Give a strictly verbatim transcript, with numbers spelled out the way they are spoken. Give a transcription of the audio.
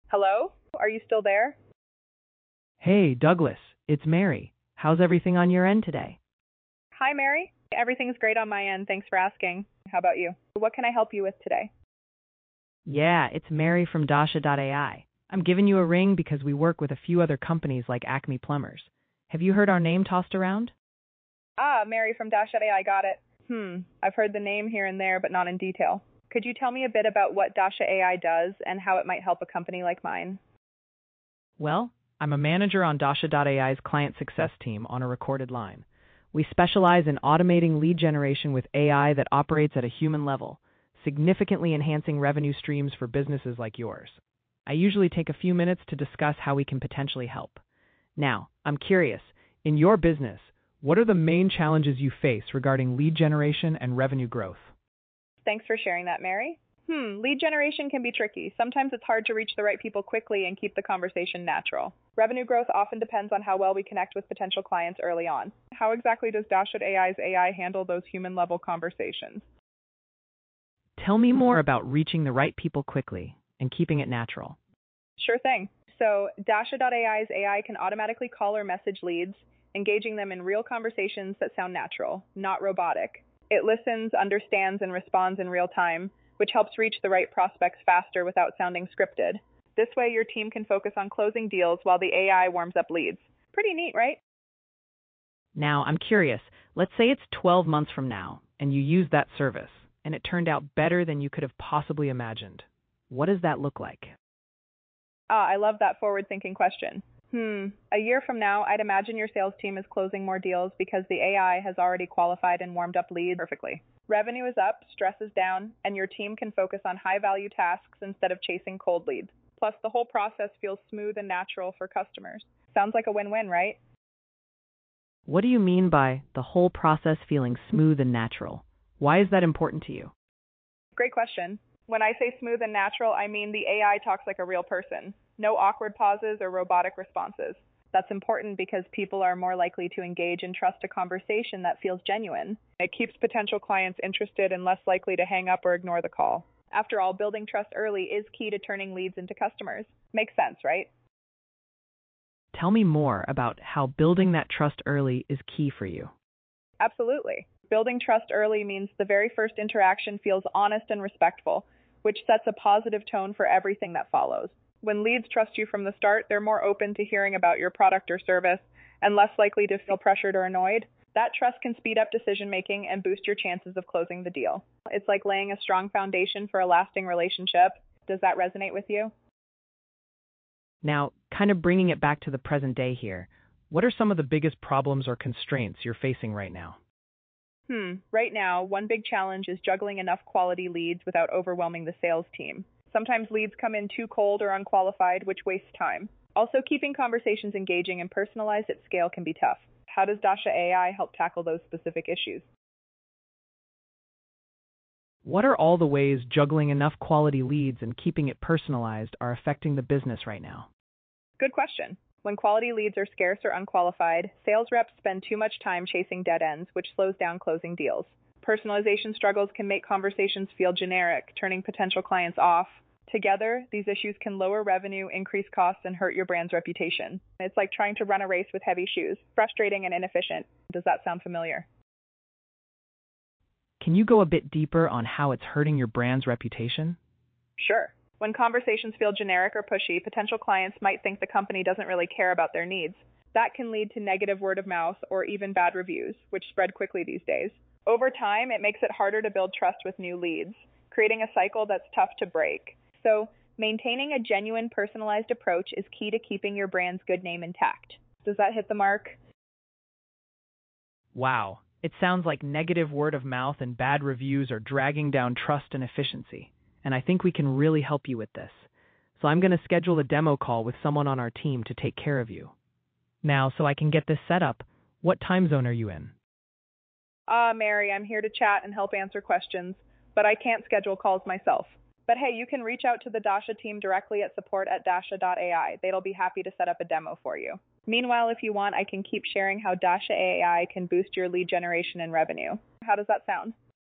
Hello? Are you still there? Hey, Douglas, it's Mary. How's everything on your end today? Hi, Mary. Everything's great on my end. Thanks for asking. How about you? What can I help you with today? Yeah, it's Mary from Dasha dot A I. I'm giving you a ring because we work with a few other companies like Acme Plumbers. Have you heard our name tossed around? Ah, Mary from Dash A I, got it. Hmm, I've heard the name here and there, but not in detail. Could you tell me a bit about what Dasha A I does and how it might help a company like mine? Well, I'm a manager on Dasha dot A I's client success team on a recorded line. We specialize in automating lead generation with A I that operates at a human level, significantly enhancing revenue streams for businesses like yours. I usually take a few minutes to discuss how we can potentially help. Now, I'm curious, in your business, what are the main challenges you face regarding lead generation and revenue growth? Thanks for sharing that, Mary. Hmm, lead generation can be tricky. Sometimes it's hard to reach the right people quickly and keep the conversation natural. Revenue growth often depends on how well we connect with potential clients early on. How exactly does Dash A I's A I handle those human-level conversations? Tell me more about reaching the right people quickly and keeping it natural. Sure thing. So, Dasha dot A I's A I can automatically call or message leads, engaging them in real conversations that sound natural, not robotic. It listens, understands, and responds in real time, which helps reach the right prospects faster without sounding scripted. This way, your team can focus on closing deals while the A I warms up leads. Pretty neat, right? Now, I'm curious, let's say it's twelve months from now, and you use that service, and it turned out better than you could have possibly imagined. What does that look like? Ah, I love that forward-thinking question. Hmm, a year from now, I'd imagine your sales team is closing more deals because the A I has already qualified and warmed up leads perfectly. Revenue is up, stress is down, and your team can focus on high-value tasks instead of chasing cold leads. Plus, the whole process feels smooth and natural for customers. Sounds like a win-win, right? What do you mean by the whole process feeling smooth and natural? Why is that important to you? Great question. When I say smooth and natural, I mean the A I talks like a real person. No awkward pauses or robotic responses. That's important because people are more likely to engage and trust a conversation that feels genuine. It keeps potential clients interested and less likely to hang up or ignore the call. After all, building trust early is key to turning leads into customers. Makes sense, right? Tell me more about how building that trust early is key for you. Absolutely. Building trust early means the very first interaction feels honest and respectful, which sets a positive tone for everything that follows. When leads trust you from the start, they're more open to hearing about your product or service and less likely to feel pressured or annoyed. That trust can speed up decision making and boost your chances of closing the deal. It's like laying a strong foundation for a lasting relationship. Does that resonate with you? Now, kind of bringing it back to the present day here, what are some of the biggest problems or constraints you're facing right now? Hmm. Right now, one big challenge is juggling enough quality leads without overwhelming the sales team. Sometimes leads come in too cold or unqualified, which wastes time. Also, keeping conversations engaging and personalized at scale can be tough. How does Dasha A I help tackle those specific issues? What are all the ways juggling enough quality leads and keeping it personalized are affecting the business right now? Good question. When quality leads are scarce or unqualified, sales reps spend too much time chasing dead ends, which slows down closing deals. Personalization struggles can make conversations feel generic, turning potential clients off. Together, these issues can lower revenue, increase costs, and hurt your brand's reputation. It's like trying to run a race with heavy shoes, frustrating and inefficient. Does that sound familiar? Can you go a bit deeper on how it's hurting your brand's reputation? Sure. When conversations feel generic or pushy, potential clients might think the company doesn't really care about their needs. That can lead to negative word of mouth or even bad reviews, which spread quickly these days. Over time, it makes it harder to build trust with new leads, creating a cycle that's tough to break. So, maintaining a genuine, personalized approach is key to keeping your brand's good name intact. Does that hit the mark? Wow, it sounds like negative word of mouth and bad reviews are dragging down trust and efficiency, and I think we can really help you with this. So I'm going to schedule a demo call with someone on our team to take care of you. Now, so I can get this set up, what time zone are you in? Ah, Mary, I'm here to chat and help answer questions, but I can't schedule calls myself. But hey, you can reach out to the Dasha team directly at support at dasha dot A I. They'll be happy to set up a demo for you. Meanwhile, if you want, I can keep sharing how Dasha A I can boost your lead generation and revenue. How does that sound?